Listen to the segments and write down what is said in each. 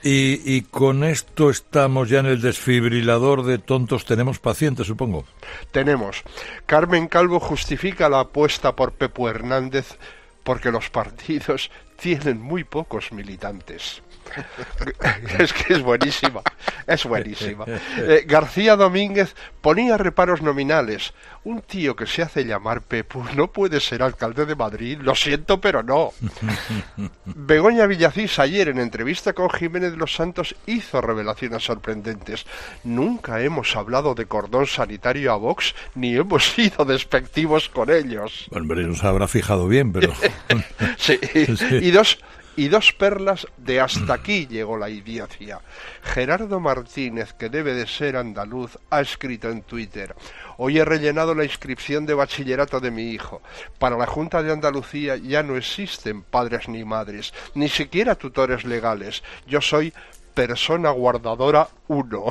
Y con esto estamos ya en el desfibrilador de tontos. Tenemos pacientes, supongo. Tenemos. Carmen Calvo justifica la apuesta por Pepu Hernández porque los partidos tienen muy pocos militantes. Es que es buenísima, es buenísima. García Domínguez ponía reparos nominales. Un tío que se hace llamar Pepu no puede ser alcalde de Madrid, lo siento, pero no. Begoña Villacís ayer en entrevista con Jiménez de los Santos hizo revelaciones sorprendentes. Nunca hemos hablado de cordón sanitario a Vox ni hemos sido despectivos con ellos. Bueno, no se habrá fijado bien, pero... Sí. Y dos perlas de hasta aquí llegó la idiocia. Gerardo Martínez, que debe de ser andaluz, ha escrito en Twitter: hoy he rellenado la inscripción de bachillerato de mi hijo. Para la Junta de Andalucía ya no existen padres ni madres, ni siquiera tutores legales. Yo soy persona guardadora 1.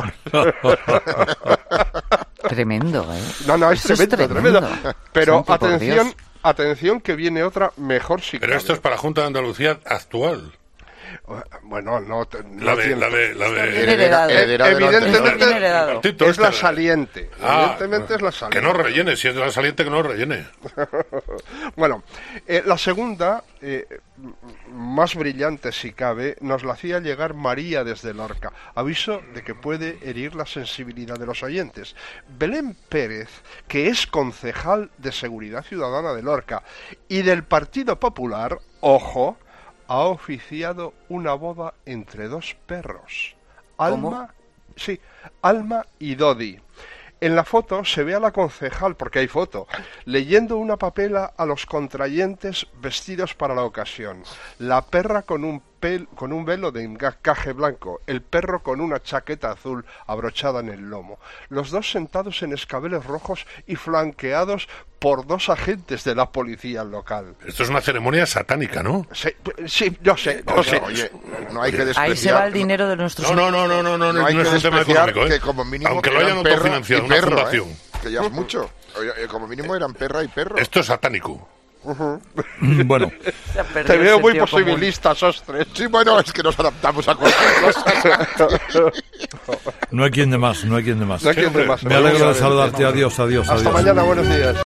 Tremendo, ¿eh? No, es tremendo. Pero Santi, atención que viene otra mejor si Pero cabe. esto es para la Junta de Andalucía actual. Bueno, no evidentemente es la saliente. Evidentemente es la saliente. Que no rellene, si es la saliente que no rellene. Bueno, la segunda, más brillante si cabe, nos la hacía llegar María desde Lorca. Aviso de que puede herir la sensibilidad de los oyentes. Belén Pérez, que es concejal de Seguridad Ciudadana de Lorca y del Partido Popular, ojo, ha oficiado una boda entre dos perros. Alma y Dodi. En la foto se ve a la concejal, porque hay foto, leyendo una papela a los contrayentes vestidos para la ocasión. La perra con un velo de encaje blanco, el perro con una chaqueta azul abrochada en el lomo. Los dos sentados en escabeles rojos y flanqueados por dos agentes de la policía local. Esto es una ceremonia satánica, ¿no? Sí, yo sé. Oye, no hay que despreciar. Ahí se va el dinero de nuestros... No hay que es un tema despreciar económico, que como mínimo aunque lo hayan eran perra autofinanciado y una perro, fundación. Que ya es mucho. Oye, como mínimo eran perra y perro. Esto es satánico. Bueno, te veo muy posibilista, Sostres. Sí, bueno, es que nos adaptamos a cualquier cosa. no hay quien de más. Me Me alegro de saludarte. Adiós. Hasta mañana, buenos días.